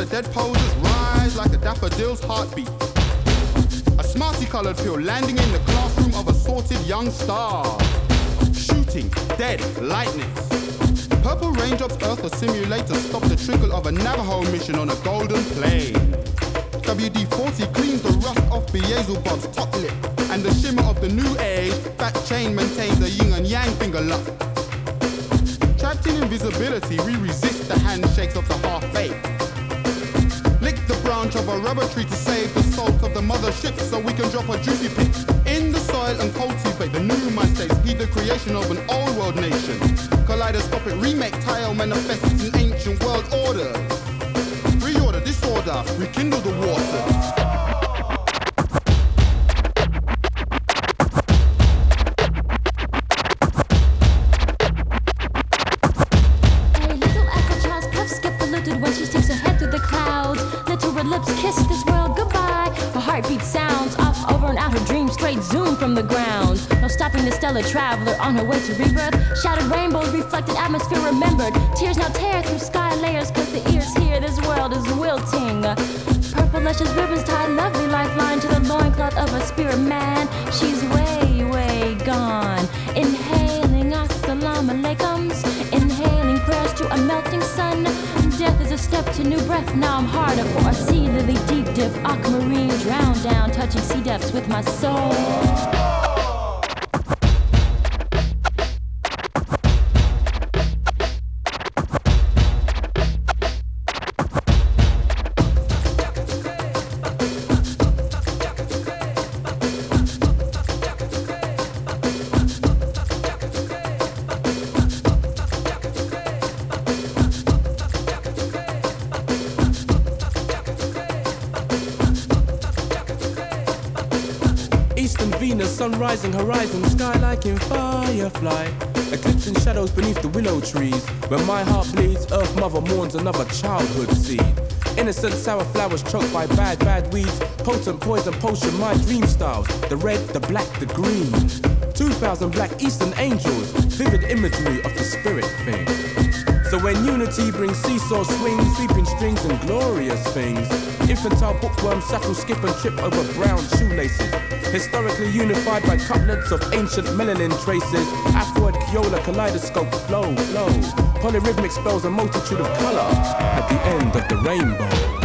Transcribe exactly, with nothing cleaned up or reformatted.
the dead poses rise like a daffodil's heartbeat. A smarty colored pill landing in the classroom of assorted young stars. Shooting dead lightnings. Purple raindrops earth a simulator stop the trickle of a Navajo mission on a golden plain. W D forty cleans the rust off Beelzebub's top lip, and the shimmer of the new age fat chain maintains a yin and yang finger lock. Trapped in invisibility, we resist the handshakes of the half-baked. Lick the branch of a rubber tree to save the salt of the mothership so we can drop a juicy pick in the soil and cultivate the new mind states. Heed the creation of an old world nation. Kaleidoscopic remake tile manifests an ancient world order. Reorder disorder, rekindle the water. Lips kiss this world goodbye. Her heartbeat sounds off over and out her dreams, straight zoom from the ground. No stopping the stellar traveler on her way to rebirth. Shattered rainbows, reflected atmosphere remembered. Tears now tear through sky layers, cause the ears hear this world is wilting. Purple luscious ribbons tie lovely lifeline to the loincloth of a spirit man. She's way, way gone. Inhaling assalamu alaikums. Inhaling prayers to a melting sun. Death is a step to new breath. Now I'm harder for a sea lily deep dip. Aquamarine drown down, touching sea depths with my soul. Sun rising, horizon, sky like in firefly. Eclipsing shadows beneath the willow trees. When my heart bleeds, Earth Mother mourns another childhood seed. Innocent sour flowers choked by bad, bad weeds. Potent poison potion, my dream styles. The red, the black, the green. Two thousand black eastern angels. Vivid imagery of the spirit thing. So when unity brings seesaw swings, sweeping strings and glorious things. Infantile bookworms suckle, skip and trip over brown shoelaces. Historically unified by couplets of ancient melanin traces. Afroid, Kiola, kaleidoscope, flow, flow. Polyrhythmic spells a multitude of color at the end of the rainbow.